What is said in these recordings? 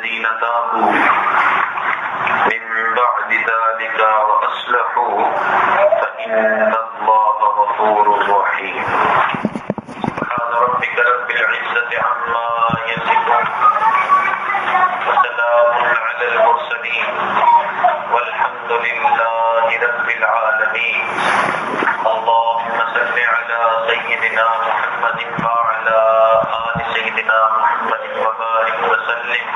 الذين تابوا من بعد ذلك وأصلحوا فإن الله غفور رحيم. سبحان ربك رب العزة عما يصفون وسلام على المرسلين والحمد لله رب العالمين. اللهم صل على سيدنا محمد وعلى آل سيدنا محمد وبارك وسلم.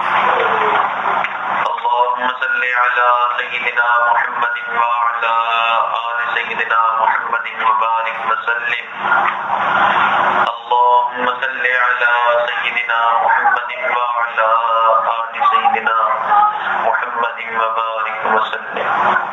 اللهم صل على سيدنا محمد وعلى آل سيدنا محمد وبارك وسلم. اللهم صل على سيدنا محمد وعلى آل سيدنا محمد وبارك وسلم.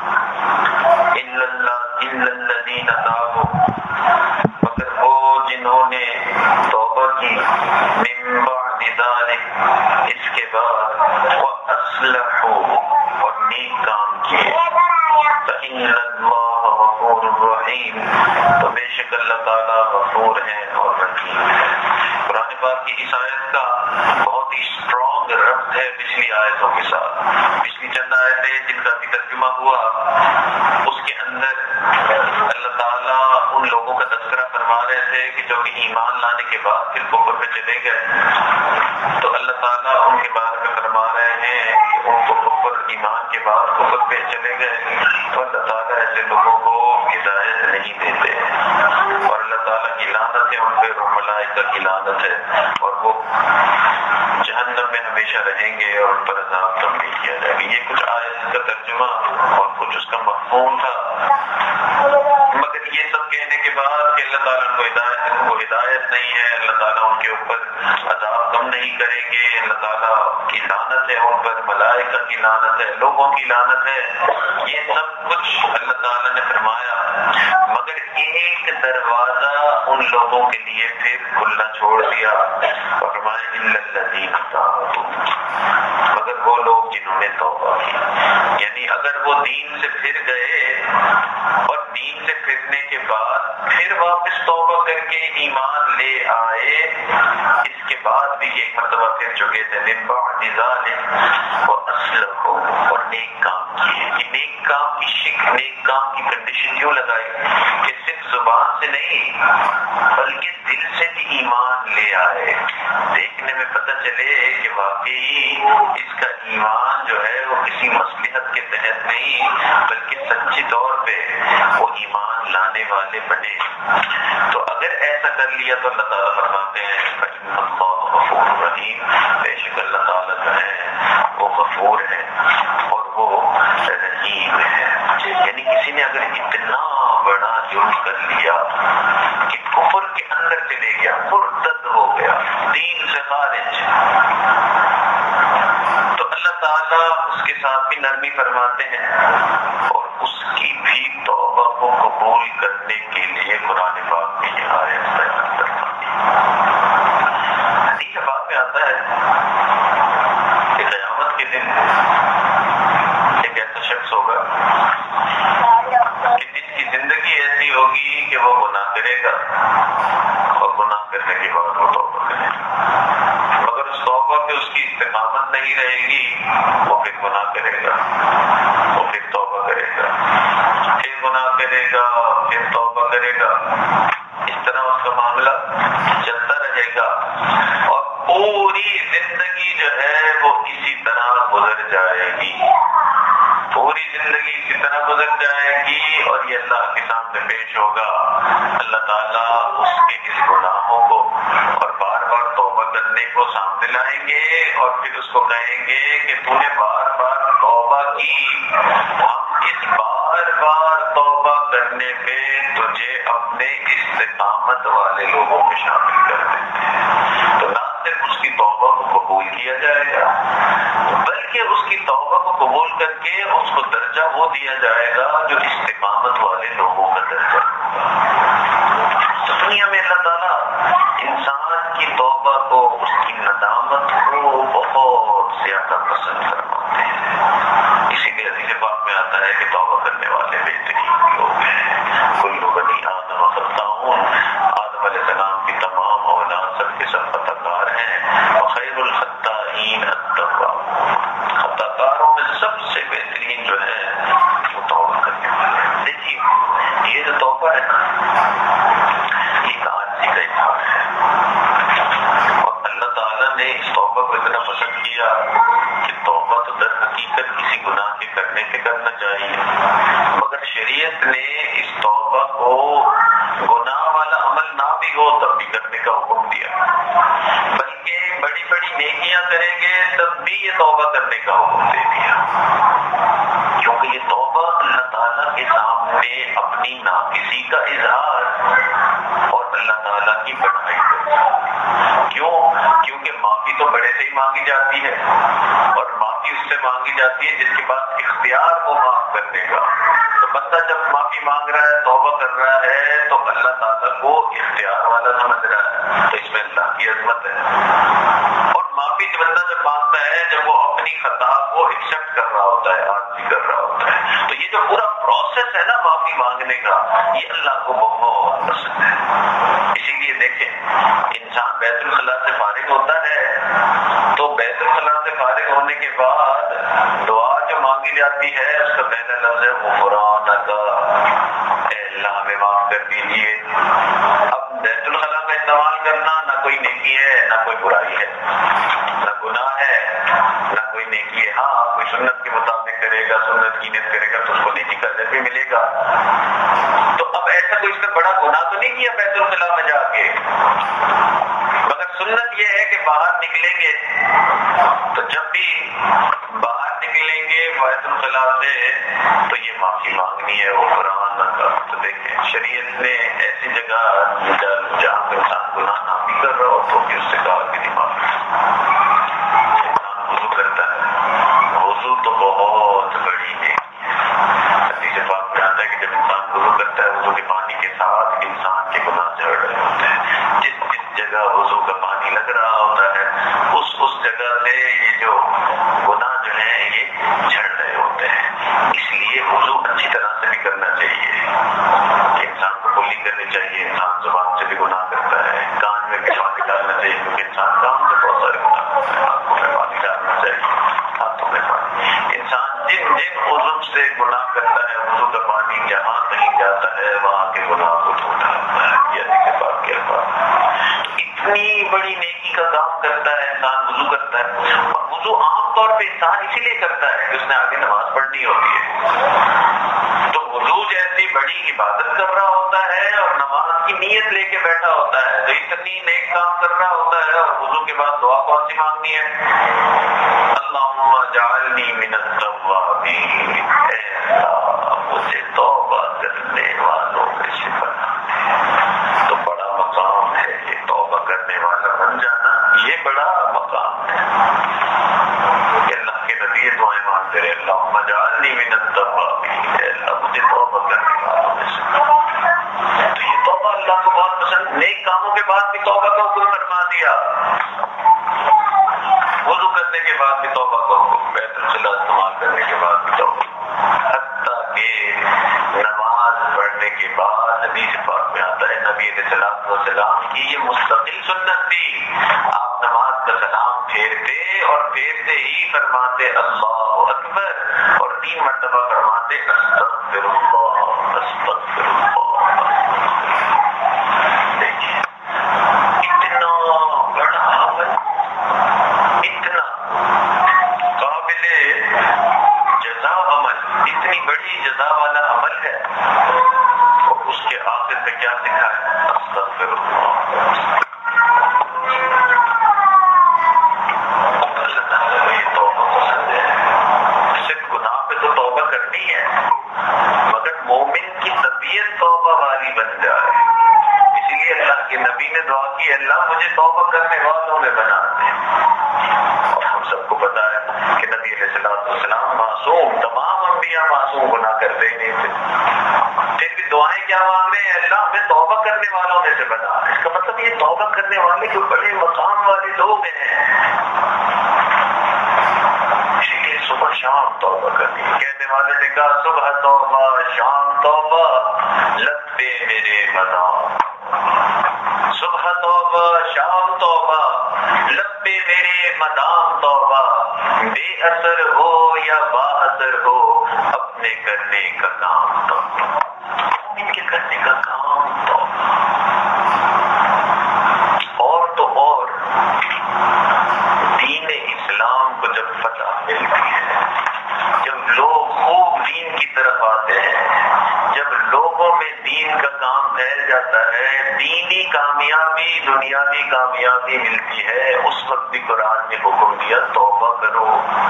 إلا الذين تابوا، مگر وہ جنہوں نے توبہ کی، من بعد ذلك، اس کے بعد، وأصلحوا، اور نیک کام کیے، فإن الله غفور رحیم، تو بے شک اللہ تعالیٰ غفور ہے اور رحیم ہے. قرآن پاک کی اس آیت کا بہت ہی اسٹرانگ ربط ہے پچھلی آیتوں کے ساتھ. پچھلی چند آیتیں جن کا بھی ترجمہ ہوا، اس کے اندر اللہ تعالیٰ ان لوگوں کا تذکرہ فرما رہے تھے کہ جو کہ ایمان لانے کے بعد پھر کفر پہ چلے گئے. تو اللہ تعالیٰ ان کے بارے میں فرما رہے ہیں کہ ان کو کفر، ایمان کے بعد کفر پہ چلے گئے، تو اللہ تعالیٰ ایسے لوگوں کو ہدایت نہیں دیتے، اور اللہ تعالیٰ کی لعنت ہے ان پہ، اور ملائکہ کی لعنت ہے، اور وہ جہنم میں ہمیشہ رہیں گے اور ان پر عذاب کم نہیں کیا جائے گا. یہ کچھ آیت کا ترجمہ اور کچھ اس کا مفہوم تھا. مگر یہ سب کہنے کے بعد کہ اللہ تعالیٰ کو ہدایت نہیں ہے، اللہ تعالیٰ ان کے اوپر عذاب کم نہیں کریں گے، اللہ تعالیٰ کی لعنت ہے ان پر، ملائکہ کی لعنت ہے، لوگوں کی لعنت ہے، یہ سب کچھ اللہ تعالیٰ نے فرمایا. مگر ایک دروازہ ان لوگوں کے لیے پھر کھلا چھوڑ دیا، اور فرمایا الا الذین تابوا، مگر وہ لوگ جنہوں نے توبہ کی. یعنی اگر وہ دین سے پھر گئے اور دین سے پھرنے کے بعد پھر واپس توبہ کر کے ایمان لے آئے، اس کے بعد بھی ایک مرتبہ پھر چکے تھے، من بعد ذلک واصلحوا، اور نیک کام کیے. یہ نیک کام کی نیک کام کی کنڈیشن کیوں لگائی کہ صرف زبان سے نہیں بلکہ دل سے بھی ایمان لے آئے. دیکھنے میں پتہ چلے کہ واقعی اس کا ایمان جو ہے وہ کسی مصلحت کے تحت نہیں بلکہ سچی طور پہ وہ ایمان لانے والے بنے. تو اگر ایسا کر لیا تو اللہ تعالیٰ فرماتے ہیں فإن اللہ غفور رحیم، بے شک اللہ تعالیٰ جو ہے وہ غفور ہے اور وہ رحیم ہے. یعنی کسی نے اگر اتنا بڑا جرم کر لیا کہ کفر کے اندر چلے گیا، مرتد ہو گیا، دین سے خارج، تو اللہ تعالیٰ اس کے ساتھ بھی نرمی فرماتے ہیں اور اس کی بھی توبہ کو قبول کرنے کے لیے قرآن پاک میں یہ آیت بیان فرماتی ہے. حدیث پاک میں آتا ہے کہ قیامت کے دن ایک ایسا شخص ہوگا کہ جس کی زندگی ایسی ہوگی کہ وہ گناہ کرے گا اور گناہ کرنے کے بعد وہ توبہ کرے گا، مگر اس توبہ پہ اس کی استقامت نہیں رہے گی، وہ پھر گناہ کرے گا، وہ پھر توبہ کرے گا، پھر گناہ کرے گا، پھر توبہ کرے گا. اس طرح اس کا معاملہ چلتا رہے گا اور پوری زندگی جو ہے وہ اسی طرح گزر جائے گی، پوری زندگی اسی طرح گزر جائے گی. اور یہ اللہ کے سامنے پیش ہوگا، اللہ تعالیٰ اس کے اس گناہوں کو اور بار بار توبہ کرنے کو سامنے لائیں گے اور پھر اس کو کہیں گے کہ تو نے بار بار توبہ کی، ہم اس بار بار توبہ کرنے پہ تجھے اپنے استقامت والے لوگوں میں شامل کر دیتے ہیں. تو نہ صرف اس کی توبہ کو قبول کیا جائے گا بلکہ اس کی توبہ کو قبول کر کے اس کو درجہ وہ دیا جائے گا جو استقامت والے لوگوں کا درجہ ہوگا. تو دنیا میں اللہ تعالیٰ انسان کی توبہ کو، اس کی ندامت کو بہت زیادہ پسند فرماتے ہیں. اسی لیے حدیث پاک میں آتا ہے کہ توبہ کرنے والے بہترین لوگ ہیں. کل بنی آدم خطاؤن، آدم علیہ السلام کی تمام اولاد سب کے سب خطا کار ہیں، وخیر الخطائین التواب. خطا کاروں میں سب سے بہترین جو ہے وہ توبہ کرنے والے ہیں. دیکھیے یہ جو توبہ ہے نا ایک عاجزی کا اظہار ہے، اور اللہ تعالیٰ نے اس توبہ کو اتنا پسند کیا کہ توبہ تو در حقیقت کسی گناہ کے کرنے سے کرنا چاہیے، مگر شریعت نے اس توبہ کو گناہ والا عمل نہ بھی ہو تب بھی کرنے کا حکم دیا، بلکہ بڑی بڑی نیکیاں کریں گے تب بھی یہ توبہ کرنے کا حکم دے دیا، کیونکہ یہ توبہ اللہ تعالیٰ کے سامنے اپنی ناقصی کا اظہار اور اللہ تعالیٰ کی بڑائی کا. کیوں؟ کیونکہ معافی تو بڑے سے ہی مانگی جاتی ہے، اور معافی اس سے مانگی جاتی ہے جس کے پاس اختیار کو معاف کرنے کا. تو بندہ جب معافی مانگ رہا ہے، توبہ کر رہا ہے، تو اللہ تعالیٰ کو اختیار والا سمجھ رہا ہے، تو اس میں اللہ کی عظمت ہے. اور معافی بندہ جب مانگتا ہے جب وہ اپنی خطا کو ایکسپٹ کر رہا ہوتا ہے، عاجزی کر رہا ہوتا ہے، تو یہ جو پورا پروسیس ہے نا معافی مانگنے کا، یہ اللہ کو بہت پسند ہے. اسی لیے دیکھیں انسان بیت الخلاء سے فارغ ہوتا ہے تو بیت الخلاء سے فارغ ہونے کے بعد دعا جو مانگی جاتی ہے اس کا پہلا لفظ ہے غفرانک، اے اللہ ہمیں معاف کر دیجیے. اب بیت الخلاء کا استعمال کرنا نہ کوئی نیکی ہے نہ کوئی برائی ہے، نہ گناہ ہے نہ کوئی نیکی ہے. ہاں کوئی سنت کے مطابق کرے گا، سنت کی نیت کرے گا تو اس کو نیکی کا اجر بھی ملے گا. تو اب ایسا کوئی اس کا بڑا گناہ تو نہیں کیا بیت الخلاء میں جا کے، مگر سنت یہ ہے کہ باہر نکلیں گے تو جب بھی باہر نکلیں گے بیت الخلاء سے تو یہ معافی مانگنی ہے غفرانک. تو دیکھیں شریعت نے ایسی جگہ جہاں پہ انسان گناہ نہ بھی کر رہا ہو تو بھی اس سے کہا کہ نہیں معافی. انسان وضو کرتا ہے، وضو تو بہت بڑی ہے. حدیث پاک میں آتا ہے کہ جب انسان وضو کرتا ہے وضو کے پانی کے ساتھ انسان کے گناہ جھڑ رہے ہوتے ہیں. جس جگہ وضو کا پانی لگ رہا ہوتا ہے اس جگہ سے یہ جو گناہ جو ہیں یہ جھڑ رہے ہوتے ہیں. اس لیے وضو اچھی طرح سے بھی کرنا چاہیے کہ انسان کو کلی کرنی چاہیے. انسان زبان سے بھی گناہ کرتا ہے، کان میں بھی پانی ڈالنا چاہیے کیونکہ انسان کان سے بہت سارے گناہ کرتا ہے. ہاتھوں میں پانی ڈالنا چاہیے، ہاتھوں میں پانی. انسان جن عضو سے گناہ کرتا ہے وضو کا پانی جہاں کہیں جاتا ہے وہاں کے گناہ کو دھوتا ہوتا ہے. یہ حدیث پاک کے الفاظ. اتنی بڑی نیکی کا کام کرتا ہے انسان، وضو کرتا ہے. اور وضو عام طور پہ انسان اسی لیے کرتا ہے کہ اس نے آگے نماز پڑھنی ہوتی ہے. تو وضو جیسی بڑی عبادت کر رہا ہوتا ہے اور نماز کی نیت لے کے بیٹھا ہوتا ہے تو اتنی نیک کام کر رہا ہوتا ہے. اور وضو کے بعد دعا کون سی مانگنی ہے؟ اللہم اجعلنی من التوابین، اے اللہ مجھے توبہ کرنے والوں میں سے بنا دے. تو بڑا مقام ہے یہ توبہ کرنے والا بن جانا، یہ بڑا مقام ہے کہ اللہ کے نبی دعائیں مانگتے رہے اللہم اجعلنی من التوابین، اے اللہ مجھے توبہ کرنے والوں میں سے. تو یہ توبہ اللہ کو بہت پسند. نیک کاموں کے بعد بھی توبہ کا حکم فرما دیا، وضو کرنے کے بعد بھی توبہ کا حکم، بیت الخلاء استعمال کرنے کے بعد بھی توبہ، حتیٰ کہ نماز پڑھنے کے بعد حدیث پاک میں آتا ہے نبی علیہ الصلوۃ والسلام کی یہ مستقل سنت تھی. آپ نماز کا سلام پھیرتے اور پھیرتے ہی فرماتے اللہ اکبر اور 3 مرتبہ فرماتے استغفر اللہ استغفر اللہ. دیکھیے اتنا بڑا عمل، اتنا قابل جزا عمل، اتنی بڑی جزا والا عمل ہے، اور اس کے آخر پہ کیا لکھا ہے؟ استغفر اللہ. اللہ تعالیٰ کو یہ توبہ پسند ہے. صرف گناہ پہ تو توبہ کرنی ہے مگر مومن کی طبیعت توبہ والی بن جائے. اسی لیے اللہ کے نبی نے دعا کی اللہ مجھے توبہ کرنے والوں میں بنا دے. اور ہم سب کو پتا ہے کہ نبی علیہ الصلوۃ والسلام معصوم، تمام انبیاء معصوم، گناہ کرتے ہی نہیں تھے. پھر بھی دعائیں کیا مانگ رہے ہیں؟ اللہ ہمیں توبہ کرنے والوں میں سے بنا. اس کا مطلب یہ توبہ کرنے والے جو بڑے مقام والے لوگ ہیں، اسی لیے صبح شام توبہ کرنی. کہنے والے نے کہا صبح توبہ شام توبہ لگتے میرے مدام. صبح توبہ شام توبہ، لب پہ میرے مدام توبہ، بے اثر ہو یا با اثر ہو اپنے کرنے کا کام توبہ، مومن کے کرنے کا کام توبہ۔ اور تو اور دین اسلام کو جب فتح ملتی ہے، جب لوگ خوب دین کی طرف آتے ہیں، جب لوگوں میں دین کا کام پھیل جاتا ہے، دینی کامیابی دنیاوی کامیابی ملتی ہے، اس وقت بھی قرآن نے حکم دیا توبہ کرو۔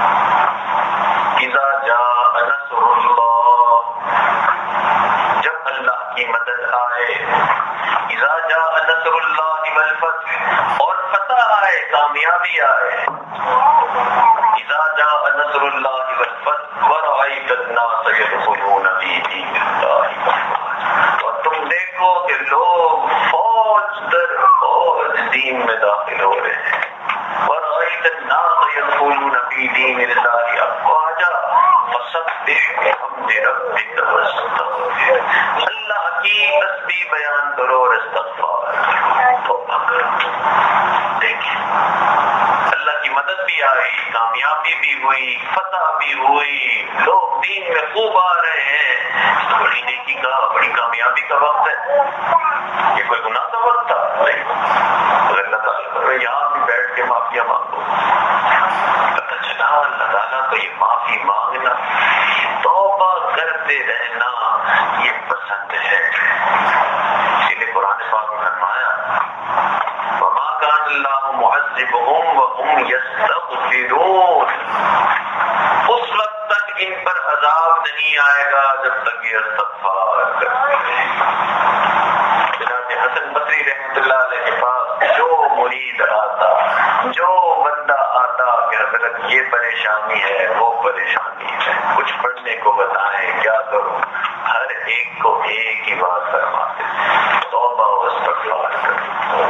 اذا جاء نصر اللہ، جب اللہ کی مدد آئے، اذا جاء نصر اللہ والفتح، اور فتح آئے، کامیابی آئے، اذا جاء نصر اللہ والفتح ورأيت الناس يدخلون في دين اللہ، اور تم دیکھو کہ لوگ فوج در فوج دین میں داخل ہو رہے ہیں، ورأيت الناس يدخلون في دين اللہ افواجا فسبح بحمد ربک واستغفر، اللہ کی تسبیح بیان کرو اور استغفار توبہ کرو۔ دیکھیں اللہ کی مدد بھی آئی، کامیابی بھی ہوئی، فتح بھی ہوئی، لوگ دین میں خوب آ رہے ہیں، بڑی نیکی کا بڑی کامیابی کا وقت ہے، یہ کوئی گناہ کا وقت تھا نہیں، اگر اللہ تعالیٰ کرو یہاں بھی بیٹھ کے معافیاں مانگو، پتہ چلا اللہ تعالیٰ کو یہ معافی مانگنا، توبہ کرتے رہنا یہ پسند ہے۔ اسی لیے قرآن پاک میں فرمایا وما كان اللہ معذبهم وهم يستغفرون، اس وقت تک ان پر عذاب نہیں آئے گا جب تک یہ استغفار کرتے رہیں۔ جناب حسن بصری رحمۃ اللہ علیہ کے پاس جو مرید آتا، جو بندہ آتا کہ حضرت یہ پریشانی ہے وہ پریشانی ہے، کچھ پڑھنے کو بتائیں کیا کروں، ہر ایک کو ایک ہی بات فرماتے توبہ و استغفار کرو۔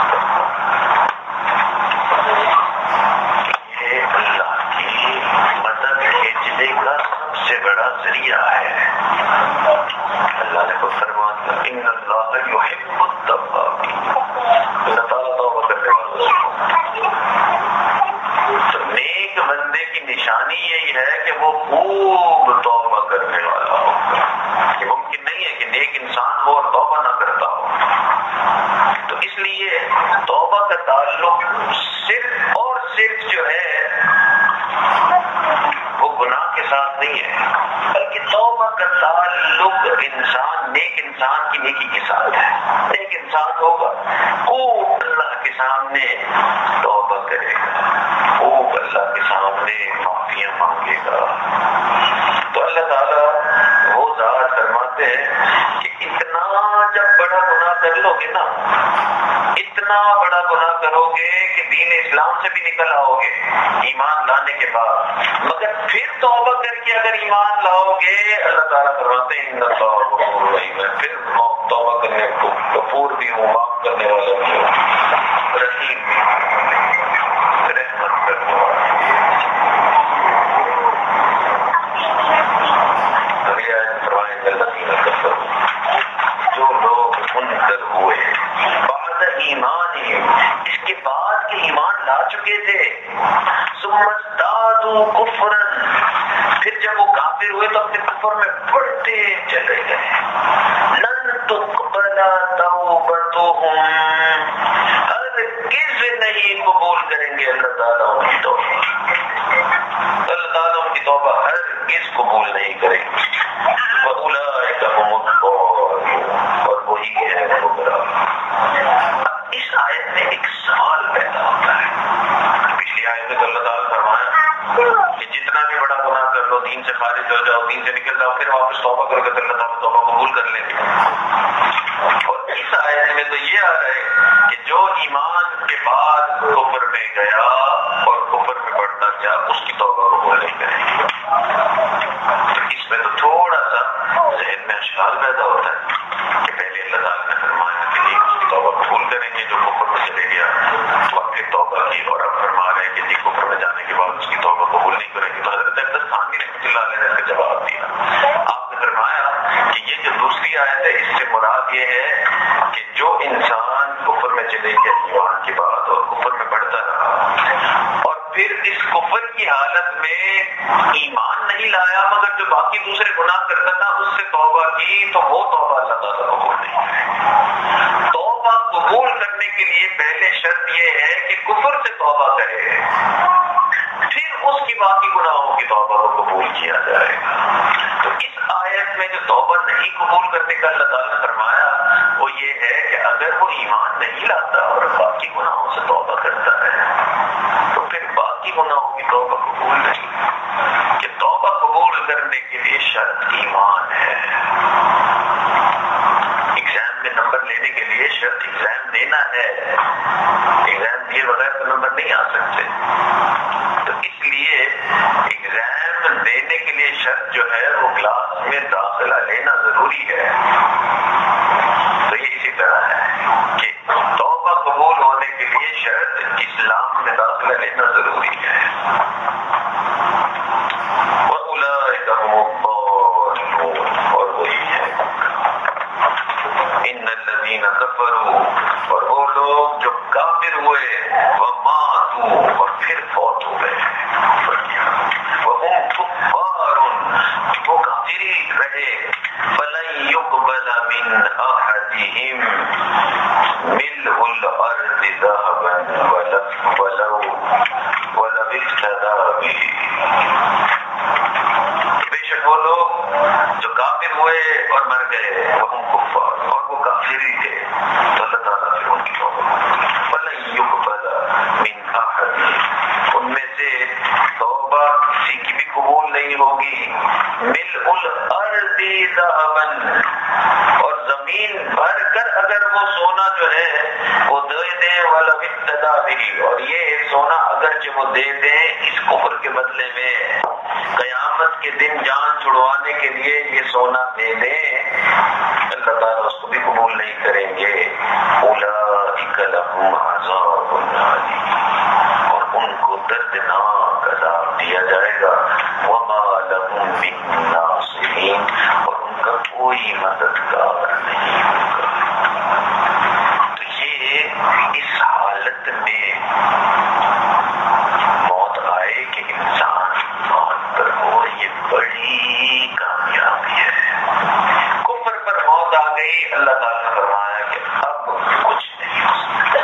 یہ اللہ کی مدد کھینچنے کا سب سے بڑا ذریعہ ہے۔ اللہ نے خود فرما دیا ان اللہ یحب التوابین، اللہ تعالیٰ توبہ کرنے والوں سے، تو نیک بندے کی نشانی یہی ہے کہ وہ خوب توبہ کرنے والا ہو۔ یہ ممکن نہیں ہے کہ نیک انسان ہو اور توبہ نہ کرتا ہو، تو اس لیے توبہ کا تعلق صرف اور صرف جو ہے وہ گناہ کے ساتھ نہیں ہے، بلکہ توبہ کا تعلق نیک انسان کی نیکی کے ساتھ ہے۔ نیک انسان ہوگا خوب اللہ کے سامنے توبہ کرے گا، خوب اللہ کے سامنے معافیاں مانگے گا، تو اللہ تعالیٰ وہ ذات فرماتے ہیں کہ اتنا جب بڑا گناہ کر لو گے نا، اتنا بڑا گناہ کرو گے کہ دین اسلام سے بھی نکل آؤ گے ایمان لانے کے بعد، مگر پھر توبہ کر کے اگر ایمان لاؤ گے اللہ تعالیٰ فرماتے ہیں ان اللہ غفور رحیم، میں پھر توبہ کرنے کو غفور بھی ہوں، معاف کرنے والا بھی ہوں، رحیم بھی ہوں، رحمت کرنے والا۔ جو لوگ منکر ہوئے بعد ایمان ہی، اس کے بعد کے ایمان لا چکے تھے، ثم ازدادوا کفرا، پھر جب وہ کافر ہوئے تو اپنے کفر میں بڑھتے چلے گئے، لن تقبل توبتهم، ہرگز نہیں قبول کریں گے اللہ تعالیٰ ان کی توبہ، اللہ تعالیٰ ان کی توبہ ہرگز قبول نہیں کریں گے، وَأُولَٰئِكَ هُمُ الضَّالُّونَ، اور وہی ہے گمراہ۔ اس آیت میں ایک سوال پیدا ہوتا ہے، پچھلی آیت میں تو اللہ تعالیٰ نے فرمایا کہ جتنا بھی بڑا گناہ کر لو، دین سے خارج ہو جاؤ، دین سے نکل جاؤ، پھر واپس توبہ کرو گے تو اللہ تعالیٰ توبہ قبول کر لیں گے، اور اس آیت میں تو یہ آ رہا ہے کہ جو ایمان کے بعد کفر میں گیا اور کفر میں بڑھتا گیا اس کی توبہ قبول نہیں کریں گے، تو اس میں تو تھوڑا سا ذہن میں اشکال پیدا ہوتا ہے کہ پہلے اللہ تعالیٰ نے فرمایا کہ نہیں اس کی توبہ قبول کریں گے جو کفر میں چلے گیا، اور پھر توبہ کی، اور اب فرما رہے ہیں کہ جی کفر میں جانے کے بعد اس کی توبہ قبول نہیں کریں گے، تو حضرت اقدس ثانی رحمۃ اللہ علیہ نے اس کا جواب دیا، آپ نے فرمایا کہ یہ جو دوسری آیت ہے اس سے مراد یہ ہے کہ جو انسان کفر میں حالت میں ایمان نہیں لایا مگر جو باقی دوسرے گناہ کرتا تھا اس سے توبہ کی تو وہ توبہ اللہ تعالیٰ قبول نہیں کرے. توبہ قبول کرنے کے لیے پہلے شرط یہ ہے کہ کفر سے توبہ کرے، پھر اس کی باقی گناہوں کی توبہ کو قبول کیا جائے گا. تو اس آیت میں جو توبہ نہیں قبول کرنے کا اللہ تعالیٰ نے فرمایا وہ یہ ہے کہ اگر وہ ایمان نہیں لاتا اور باقی گناہوں سے توبہ کرتا ہے تو پھر باقی گناہوں کی توبہ قبول نہیں. کہ توبہ قبول کرنے کے لیے شرط ایمان ہے. ایگزام میں نمبر لینے کے لیے شرط ایگزام دینا ہے، ایگزام دیے بغیر تو نمبر نہیں آ سکتے. تو اس لیے ایگزام دینے کے لیے شرط جو ہے وہ کلاس میں داخلہ لینا ضروری ہے. تو یہ اسی طرح ہے کہ توبہ قبول ہونے کے لیے شرط اسلام میں داخلہ لینا ضروری ہے. وَأُولَٰئِكَ هُمُ الضَّالُّونَ، اور وہی ہے ان الذین کفروا، اور وہ لوگ جو کافر ہوئے، وماتوا، اور پھر فوت ہو گئے، وہم کفار، وہ کافر رہے، فلن یقبل من احدہم ملء الارض ذهبا ولو افتدى به. بے شک وہ لوگ جو کافر ہوئے اور مر گئے، وہم کفار، اور وہ کافر ہی تھے، تو اللہ تعالیٰ پھر ان کی توبہ فلن یقبل من احدہم، ان میں سے توبہ کسی کی بھی قبول نہیں ہوگی. ملء الارض ذهبا، اور زمین بھر کر اگر وہ سونا جو ہے وہ دے دیں، ولو افتدى به، اور یہ سونا اگرچہ وہ دے دیں اس کفر کے بدلے میں، قیامت کے دن جان چھڑوانے کے لیے یہ سونا دے دیں، اللہ تعالیٰ اس کو بھی قبول نہیں کریں گے. اولئک لهم عذاب علیم، اور ان کو دردناک عذاب دیا جائے گا. وما لهم من ناصرین، اور ان کا کوئی مددگار نہیں ہوگا. تو یہ اس حالت میں موت آئے کہ انسان ایمان پر ہو، یہ بڑی کامیابی ہے. کفر پر موت آ گئی، اللہ تعالیٰ نے فرمایا کہ اب کچھ نہیں ہو سکتا.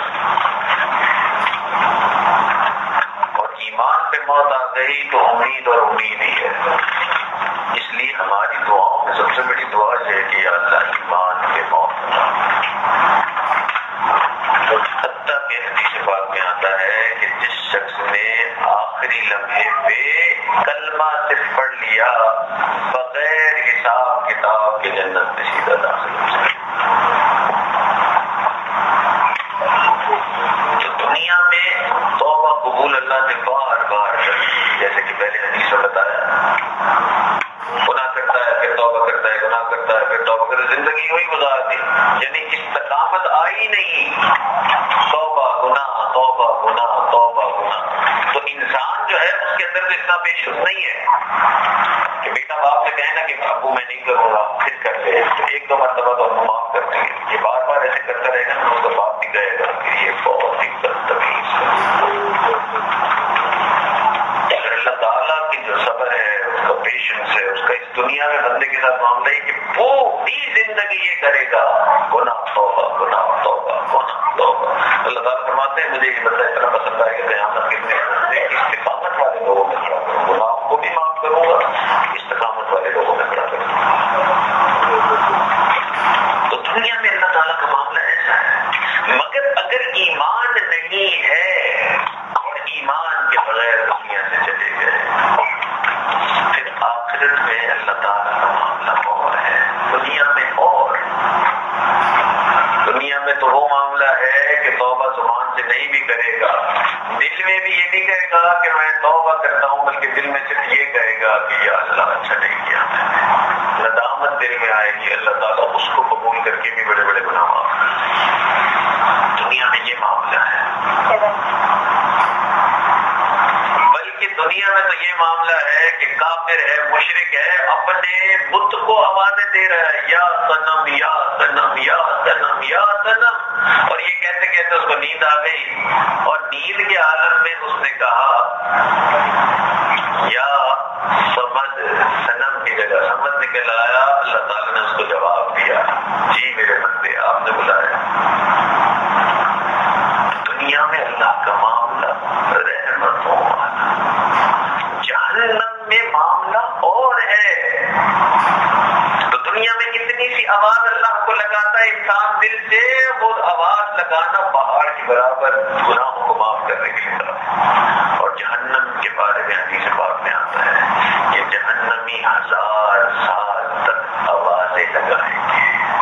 اور ایمان پہ موت آ گئی تو امید اور امید ہی ہے. اس لیے ہماری دعاؤں میں سب سے بڑی دعا یہ ہے کہ یا اللہ ایمان پہ موت عطا. حتیٰ کہ حدیث پاک میں آتا ہے کہ جس شخص نے آخری لمحے پہ کلمہ صرف پڑھ لیا بغیر حساب کتاب کے جنت میں سیدھا داخل ہو سکے. تو دنیا میں توبہ قبول اللہ نے بار بار کر، جیسے کہ پہلے حدیث میں بتایا، گناہ کرتا ہے پھر توبہ کرتا ہے، گناہ کرتا ہے پھر توبہ کرتا ہے، زندگی ہوئی گزار دی، یعنی استقامت آئی نہیں. توبہ گناہ توبہ گناہ توبہ گناہ. تو انسان جو ہے اس کے اندر تو اتنا پیشنس نہیں ہے کہ بیٹا باپ سے کہنا کہ ابو میں نہیں کروں گا، پھر کر لے، ایک دو مرتبہ تو ہم معاف کر دیں گے. یہ بار بار ایسے کرتا رہے گا نا، اس کا باپ بھی کہے گا کہ یہ بہت ہی بدتمیز ہے. اگر اللہ تعالیٰ کی جو صبر ہے، اس کا پیشنس ہے، اس کا اس دنیا میں بندے کے ساتھ معاملہ ہے کہ پوری زندگی یہ کرے گا گناہ توبہ گناہ توبہ گناہ توبہ. اللہ تعالیٰ فرماتے ہیں مجھے یہ بندہ اتنا پسند آئے کہ قیامت کے دن استقامت والے لوگوں میں کھڑا کروں، گناہوں کو بھی معاف کروں گا، استقامت والے لوگوں میں کھڑا کروں گا. تو دنیا میں اللہ تعالیٰ کا معاملہ ایسا ہے. مگر اگر ایمان نہیں ہے اور ایمان کے بغیر دنیا سے چلے گئے، پھر آخرت میں اللہ تعالیٰ کا معاملہ اور ہے. دنیا میں تو وہ معاملہ ہے کہ توبہ زبان سے نہیں بھی کرے گا، دل میں بھی یہ نہیں کہے گا کہ میں توبہ کرتا ہوں، بلکہ دل میں صرف یہ کہے گا کہ یا اللہ اچھا نہیں کیا میں نے. ندامت دل میں آئے گی، اللہ تعالیٰ اس کو قبول کر کے بھی بڑے بڑے گناہ معاف کرے. دنیا میں یہ معاملہ ہے. بلکہ دنیا میں تو یہ معاملہ ہے کہ کافر ہے، مشرک ہے، اپنے بت کو آوازیں دے رہا ہے، یا صنم یا صنم یا صنم یا صنم، اور یہ کہتے کہتے اس کو نیند آ گئی، اور نیند کے عالم میں اس نے کہا یا سمد، صنم کی جگہ سمد نکل آیا۔ اللہ تعالیٰ نے اس کو جواب دیا، جی میرے بندے آپ نے بلایا۔ دنیا میں اللہ کا معاملہ رحمتوں والا، جہنم میں معاملہ اور ہے۔ تو دنیا میں کتنی سی آواز اللہ کو لگاتا ہے انسان دل سے، وہ آواز لگانا پہاڑ کے برابر گناہوں کو معاف کرنے کے لیے۔ اور جہنم کے بارے میں حدیث پاک میں آتا ہے کہ جہنمی 1000 سال تک آوازیں لگائیں گے،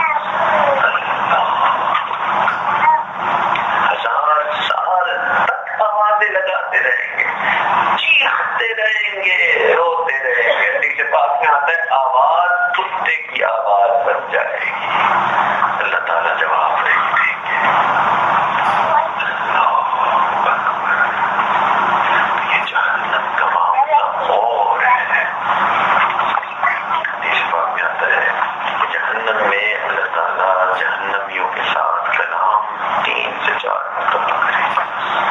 1000 سال تک آوازیں لگاتے رہیں گے، چیختے رہیں گے، روتے رہیں گے۔ حدیث پاک میں آتا ہے آواز کتے کی آواز بن جائے گی۔ اللہ تعالیٰ جواب نہیں دیں گے۔ یہ جہنم کا معاملہ اور ہے۔ حدیث پاک میں آتا ہے کہ جہنم میں اللہ تعالیٰ جہنمیوں کے ساتھ کلام 3 سے 4 مرتبہ کرے گا،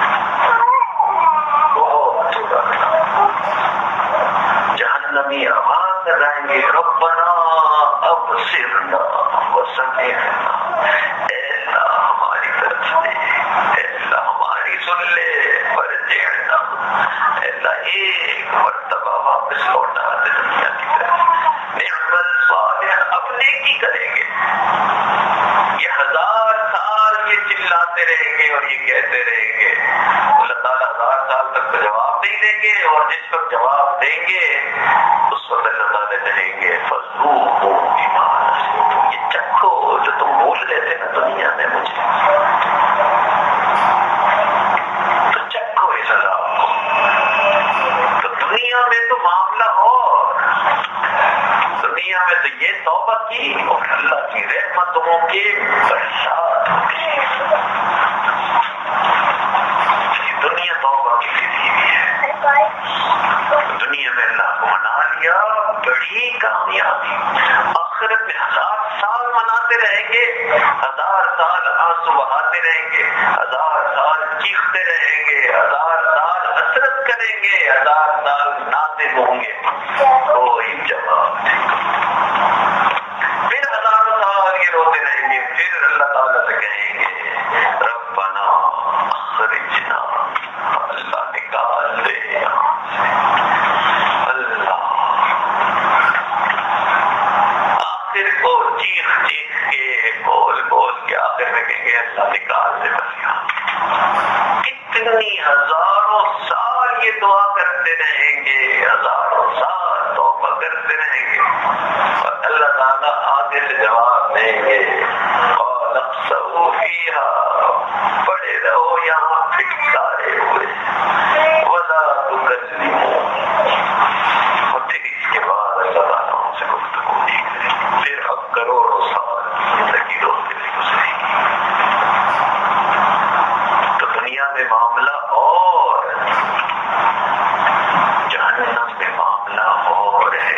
بہت تھوڑا کلام۔ جہنمی آواز لگائیں گے، ربنا ابصرنا وسمعنا، اے اللہ ہماری طرف سے، اے اللہ ہماری سن لے، فرجعنا، اے اللہ ایک مرتبہ واپس لوٹا دے دنیا کی طرف، نعمل صالح، اب نیکی کریں گے۔ یہ 1000 سال یہ چلاتے رہیں گے اور یہ کہتے رہیں گے۔ اللہ تعالیٰ 1000 سال تک تو جواب نہیں دیں گے، اور جس وقت جواب دیں گے اس وقت اللہ تعالیٰ کہیں گے فذوقوا بما نسیتم، یہ چکھو جو تم بھول گئے تھے نا دنیا میں مجھے، تو چکھو اس عذاب کو۔ تو دنیا میں تو معاملہ اور، دنیا میں تو یہ توبہ کی اور اللہ کی رحمتوں کے برسات ہوتی ہے۔ دنیا توبہ کی لی ہوئی ہے، دنیا میں اللہ کو منا لیا، بڑی کامیابی۔ آخرت میں 1000 سال مناتے رہیں گے، 1000 سال آنسو بہاتے رہیں گے، 1000 سال چیختے رہیں گے، 1000 سال حسرت کریں گے، 1000 سال ناطے ہوں گے، کوئی جواب نہیں۔ پھر 1000 سال یہ روتے رہیں گے، پھر اللہ تعالیٰ سے کہیں گے ربنا اخرجنا، اللہ نکال دے یہاں سے، اللہ۔ آخر کو چیخ چیخ کے، بول بول کے آخر میں کہیں گے اللہ نکال دے بس یہاں۔ کتنی ہزاروں سال یہ دعا کرتے رہیں گے، ہزاروں سال توبہ کرتے رہیں گے، اور اللہ تعالیٰ آگے سے جواب دیں گے قال اخسئوا فیہا، پڑے رہو یہاں پھٹکارے ہوئے، ولا تکلمون، اور پھر اس کے بعد اللہ تعالیٰ ان سے گفتگو نہیں کرے، پھر اب کروڑوں سال زندگی روتے ہوئے گزرے گی۔ تو دنیا میں معاملہ اور، جہنم میں معاملہ اور ہے۔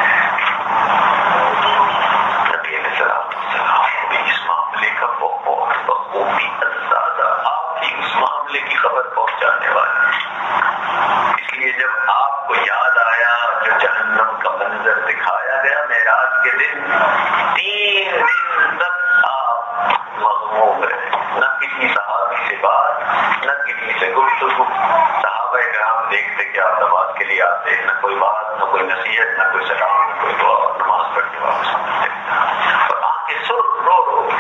نبی علیہ السلام کو بھی اس معاملے کا بہت بخوبی اندازہ، آپ کی اس معاملے کی خبر پہنچانے والی۔ اس لیے جب آپ کو یاد آیا جو جہنم کا منظر دکھایا گیا معراج کے دن، 3 دن تک آپ مغموم رہے، نہ کسی صحابی سے بات، نہ کسی سے گفتگو۔ صحابہ کرام دیکھتے کہ آپ نماز کے لیے آتے، نہ کوئی بات، نہ کوئی نصیحت، نہ کوئی سلام، نہ کوئی دعا، نماز پڑھ کے واپس آتے، اور آنکھیں سرخ رو رو کے،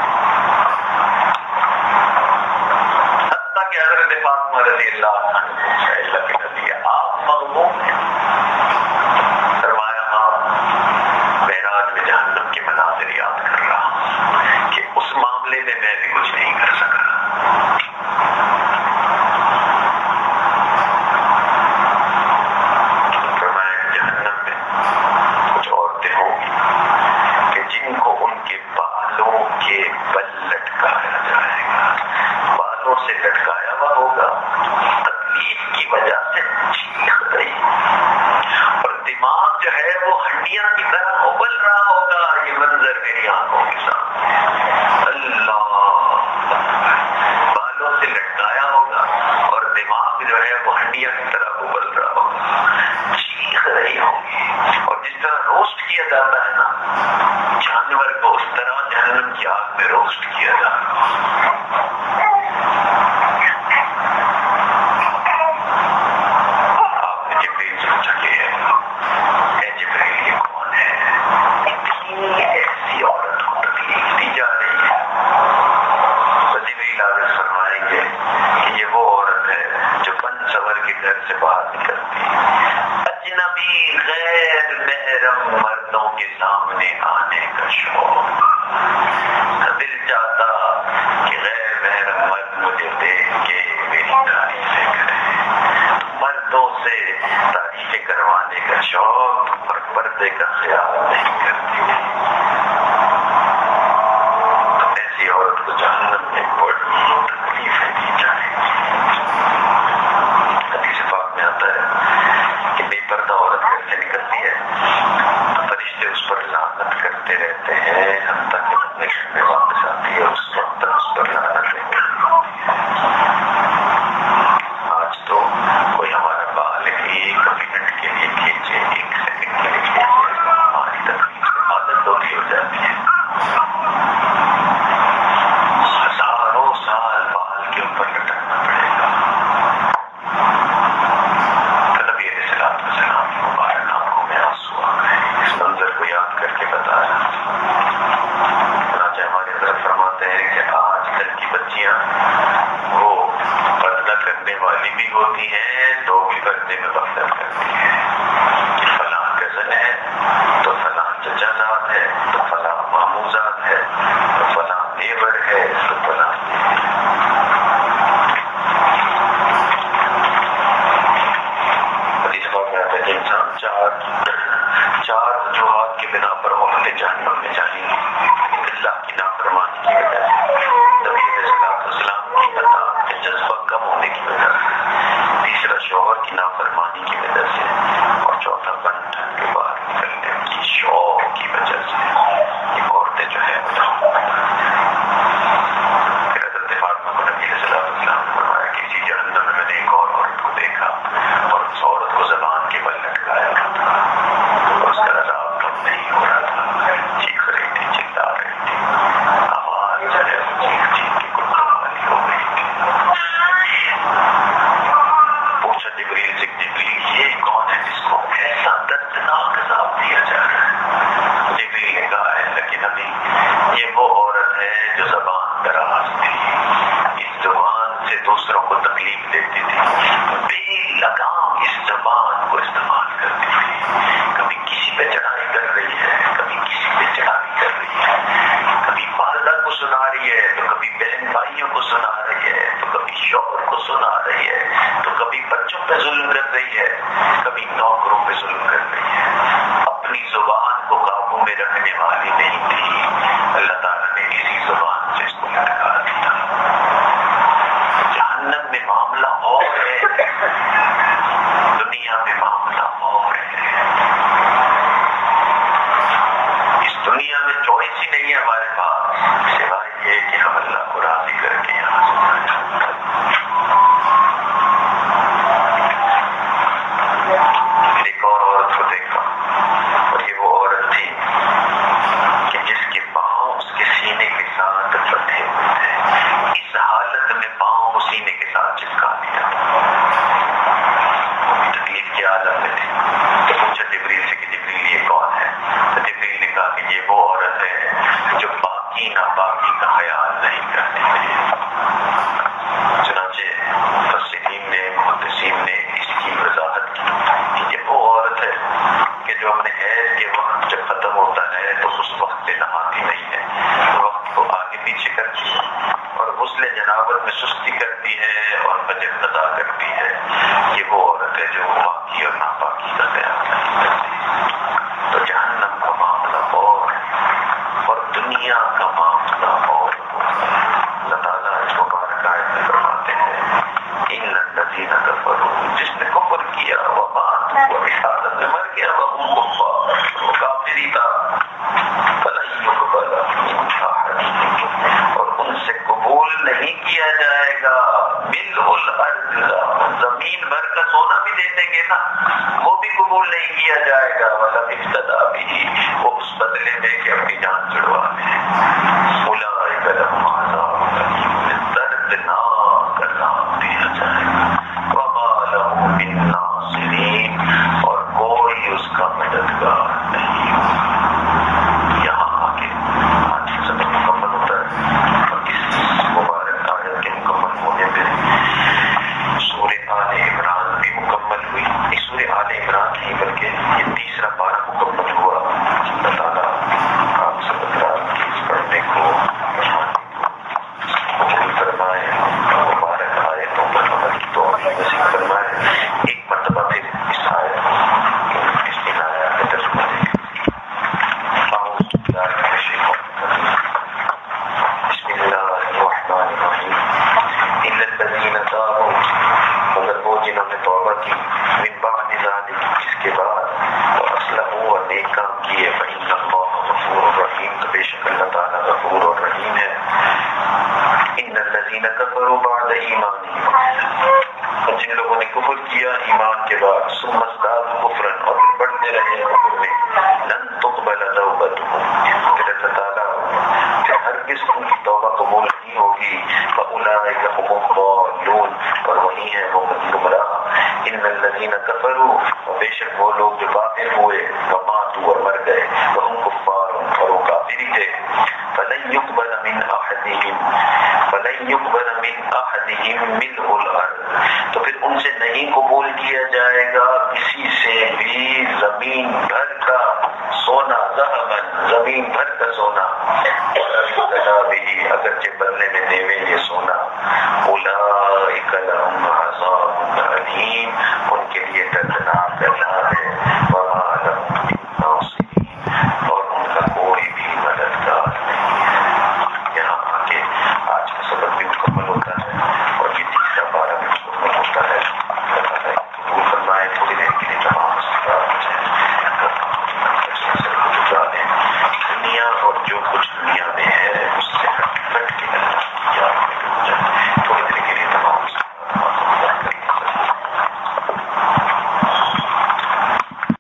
حتیٰ کہ حضرت فاطمہ رضی اللہ عنہ اللہ کے نبی آپ مغموم ہیں؟ فرمایا ہاں، معراج میں جہنم کے مناظر یاد کر رہا ہوں کہ اس معاملے میں میں بھی کچھ نہیں کر سکا۔ فرمایا جہنم میں کچھ عورتیں ہوں گی کہ جن کو ان کے بھنڈیاں کی طرح ابل رہا ہوگا یہ منظر میری آنکھوں کے سامنے. اللہ بالوں سے لٹکایا ہوگا اور دماغ جو ہے وہ ہنڈیاں کی طرح ابل رہا ہوگا، چیخ رہی ہوگی. اور جس طرح روسٹ کیا جاتا ہے نا جانور کو، اس طرح جہنم کی آگ میں روسٹ کیا جاتا ہے. آپ نے جبریل سے پوچھا کہ اے جبریل یہ کون ہے؟ اتنی ایسی عورت کو تکلیف دی جا رہی ہے. تو جبریل آگے فرمائیں گے کہ یہ وہ عورت ہے جو بن سور کے گھر سے باہر نکلتی ہے، اجنبی غیر محرم مردوں کے سامنے آنے کا شوق. دل چاہتا کہ غیر محرم مرد مجھے دیکھ کے میری تعریفیں کریں. مردوں سے تعریفیں کروانے کا شوق اور پردے کا خیال نہیں کرتی. ایسی عورت کو جہنم میں بڑی تکلیفیں دی جائیں گی. حدیث پاک میں آتا ہے کہ بے پردہ عورت گھر سے نکلتی ہے تو فرشتے اس پر لعنت کرتے رہتے ہیں حتیٰ کہ اپنے گھر میں واپس آتی ہے. اس وقت تک اس پر لعنتیں کرتی ہے. آج تو کوئی ہمارا بال ایک منٹ کے لیے کھینچے، ایک سیکنڈ کے لیے کھینچے، ہماری تکلیف سے عادت دوری ہو جاتی ہے. ہزاروں سال بال کے اوپر لٹکنا پڑے گا. نبی علیہ السلام کی مبارک آنکھوں میں آنسو آ گئے اس منظر کو یاد کر کے بتایا. چنانچہ ہمارے حضرت فرماتے ہیں کہ آج کل کی بچیاں وہ پردہ کرنے والی بھی ہوتی ہیں تو بھی پردے میں غفلت کرتی ہیں. فلاں کزن ہے تو فلاں چچا زاد ہے تو فلاں ماموں زاد ہے تو فلاں دیور ہے تو فلاں. انسان چار وجوہات کی بنا پر عورتیں جہنم میں جائیں گی. اللہ کی نافرمانی کی وجہ سے، نبی علیہ السلام کی اطاعت کا جذبہ کم ہونے کی وجہ سے، تیسرا شوہر کی نافرمانی کی وجہ سے، اور چوتھا بن ٹھن کے باہر نکلنے کی شوق کی وجہ سے یہ عورتیں جو ہے پھر حضرت فاطمہ کو نبی علیہ السلام نے فرمایا کہ اسی جہنم میں میں نے ایک اور عورت کو دیکھا اور اس عورت کو زبان کے بل لٹکایا ہوا تھا اور اس کا عذاب کم نہیں ہو رہا تھا. چیخ رہی تھی، چلا رہی تھی، آواز جو ہے چیخ چیخ کے کٹنے والی ہو گئی تھی. پوچھا جبریل سے، جبریل یہ کون ہے جس کو ایسا دردناک عذاب دیا جا رہا ہے؟ جبریل نے کہا ہے لیکن ابھی یہ وہ عورت ہے جو زبان دراز تھی، اس زبان سے دوسروں کو تکلیف دیتی تھی، بے لگام اس زبان کو استعمال کرتی تھی. کبھی کسی پہ چڑھائی کر رہی ہے، کبھی کسی پہ چڑھائی کر رہی ہے، کبھی والدہ کو سنا رہی ہے تو کبھی بہن بھائیوں کو سنا رہی ہے تو کبھی شوہر کو سنا رہی ہے تو کبھی بچوں پہ ظلم کر رہی ہے، کبھی نوکروں پہ ظلم کر رہی ہے. اپنی زبان کو قابو میں رکھنے والی نہیں تھی. اللہ تعالیٰ نے اسی زبان سے اس کو لٹکا دیا. جہنم میں معاملہ اور ہے، دنیا میں معاملہ اور ہے. اس دنیا میں چوائس ہی نہیں ہے ہمارے پاس سوائے یہ کہ ہم اللہ کو راضی کر کے یہاں سے جائیں. ایک اور عورت کو دیکھا اور یہ وہ عورت تھی کہ جس کے پاؤں اس کے سینے کے ساتھ بندھے ہوئے تھے. اس حالت میں پاؤں کو سینے کے ساتھ چپکا دیا. تکلیف کے عالم میں تھی. تو پوچھا جبریل سے کہ جبریل یہ کون ہے؟ تو جبریل نے کہا کہ یہ وہ عورت ہے جو باقی ناپاکی کا خیال نہیں کرتی ہے. چنانچہ مفسرین نے، محدثین نے اس کی وضاحت کی کہ یہ وہ عورت ہے کہ جو اپنے حیض کے وقت جب ختم ہوتا ہے تو اس وقت سے نہاتی نہیں ہے، وقت کو آگے پیچھے کرتی ہے اور غسل جنابت میں سستی کرتی ہے اور فجر قضا کرتی ہے. یہ وہ عورت ہے جو پاکی اور ناپاکی کا خیال نہیں کرتی. تو جہنم کا معاملہ اور اور دنیا کا معاملہ اور. اللہ تعالیٰ اس مبارک آیت میں فرماتے ہیں ان الذین کفروا، جس نے کفر کیا وماتوا وبحالت میں مر گیا وهم کفار، قبول نہیں کیا جائے گا وَلَمْ ابْتَدَى بِهِ، وہ اس بدلے میں کہ اپنی جان چھڑوا لے. اولئک لہم عذاب الیم، دردناک عذاب دیا جائے گا. وما لہم من ناصرین، اور کوئی اس کا مددگار نہیں ہوگا. یہاں آگے آج کا سبق مکمل ہوتا ہے، اور اس مبارک آیت کے مکمل ہونے پہ سورہ آل عمران بھی مکمل ہوئی. اس سورہ آل عمران نہیں بلکہ یہ تیسرا پارہ مکمل ہوا. اللہ تعالیٰ آپ سب حضرات کی اس پڑھنے کو قبول فرمائے، مبارک آیتوں پر عمل کی توفیق نصیب فرمائے. ایک مرتبہ پھر اس آیت اس دن آیات کا ترجمہ دیں. اعوذ باللہ من الشیطان الرجیم، بسم اللہ الرحمن الرحیم. الا الذین تابوا، مگر وہ جنہوں نے توبہ کی، من بعد ذلک، اس کے بعد، واصلحوا، اور نیک کام کیے، فإن اللہ غفور رحیم، تو بے شک اللہ تعالیٰ غفور اور رحیم ہے. ان الذین کفروا بعد ایمانہم، اور جن لوگوں نے کفر کیا ایمان کے بعد، ثم ازدادوا کفرا، اور پھر بڑھتے رہے کفر میں، لن تقبل توبتہم، پھر اللہ تعالیٰ پھر ہرگز ان کی توبہ قبول نہیں ہوگی. فاولئک هم الضالون، اور وہی ہیں وہ گمراہ. ان الذین کفروا، اور بے شک وہ لوگ جو کافر ہوئے، وماتوا، اور مر گئے، وہم کفار، اور وہ کافر ہی تھے. فلن يقبل من احدهم ملء الارض، تو پھر ان سے نہیں قبول کیا جائے گا کسی سے بھی زمین بھر کا سونا، ذهبا، زمین بھر کا سونا، اگرچہ بدلے میں دیوے یہ سونا. اولئک لهم عذاب علیم، ان کے لیے دردناک عذاب ہے. وما لهم من ناصرین، اور ان کا کوئی بھی مددگار نہیں ہے. یہاں آ کے آج کا سبق بھی مکمل ہو